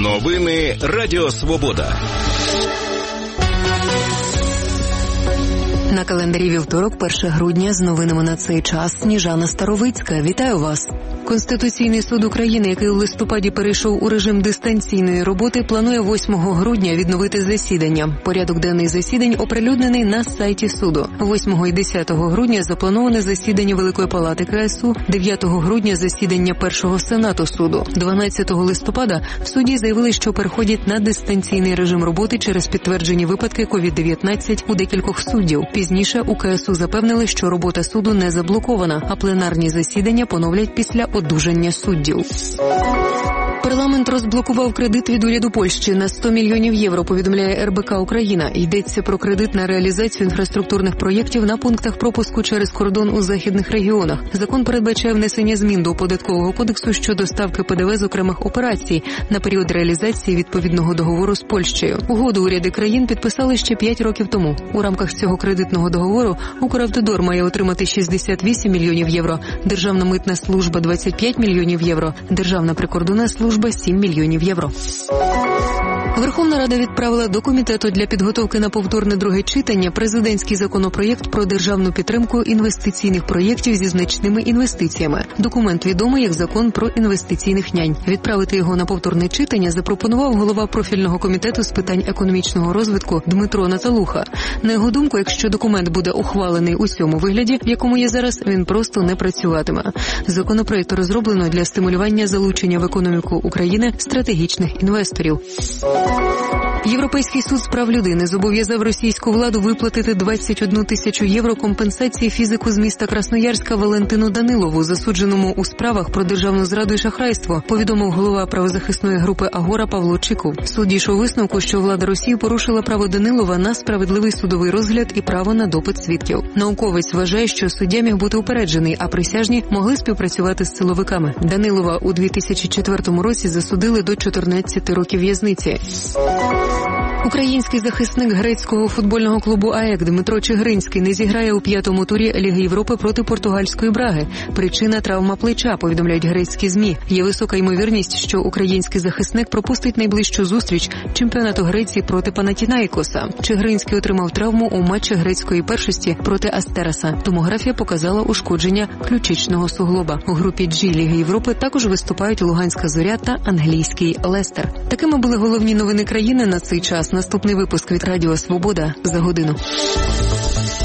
Новини Радіо Свобода. На календарі вівторок, 1 грудня, з новинами на цей час Сніжана Старовицька. Вітаю вас. Конституційний суд України, який у листопаді перейшов у режим дистанційної роботи, планує 8 грудня відновити засідання. Порядок денний засідань оприлюднений на сайті суду. 8 і 10 грудня заплановане засідання Великої Палати КСУ, 9 грудня засідання Першого Сенату суду. 12 листопада в суді заявили, що переходять на дистанційний режим роботи через підтверджені випадки COVID-19 у декількох суддів. Пізніше у КСУ запевнили, що робота суду не заблокована, а пленарні засідання поновлять після одужання суддів. Парламент розблокував кредит від уряду Польщі на 100 мільйонів євро, повідомляє РБК «Україна». Йдеться про кредит на реалізацію інфраструктурних проєктів на пунктах пропуску через кордон у західних регіонах. Закон передбачає внесення змін до Податкового кодексу щодо ставки ПДВ з окремих операцій на період реалізації відповідного договору з Польщею. Угоду уряди країн підписали ще 5 років тому. У рамках цього кредитного договору Укравтодор має отримати 68 мільйонів євро, Державна митна служба – 25 мільйонів євро, Державна прикордонна служба – 7 мільйонів євро. Верховна Рада відправила до комітету для підготовки на повторне друге читання президентський законопроєкт про державну підтримку інвестиційних проєктів зі значними інвестиціями. Документ відомий як закон про інвестиційних нянь. Відправити його на повторне читання запропонував голова профільного комітету з питань економічного розвитку Дмитро Наталуха. На його думку, якщо документ буде ухвалений у цьому вигляді, в якому є зараз, він просто не працюватиме. Законопроєкт розроблено для стимулювання залучення в економіку України стратегічних інвесторів. Європейський суд з прав людини зобов'язав російську владу виплатити 21 тисячу євро компенсації фізику з міста Красноярська Валентину Данилову, засудженому у справах про державну зраду і шахрайство, повідомив голова правозахисної групи «Агора» Павло Чиков. Суд дійшов висновку, що влада Росії порушила право Данилова на справедливий судовий розгляд і право на допит свідків. Науковець вважає, що суддя міг бути упереджений, а присяжні могли співпрацювати з силовиками. Данилова у 2004 році засудили до 14 років в'язниці. Український захисник грецького футбольного клубу АЕК Дмитро Чигиринський не зіграє у 5-му турі Ліги Європи проти португальської Браги. Причина – травма плеча, повідомляють грецькі ЗМІ. Є висока ймовірність, що український захисник пропустить найближчу зустріч чемпіонату Греції проти Панатінаїкоса. Чигиринський отримав травму у матчі грецької першості проти Астераса. Томографія показала ушкодження ключичного суглоба. У групі G Ліги Європи також виступають Луганська Зоря та англійський Лестер. Такими були головні новини країни на цей час. Наступний випуск від Радіо Свобода за годину.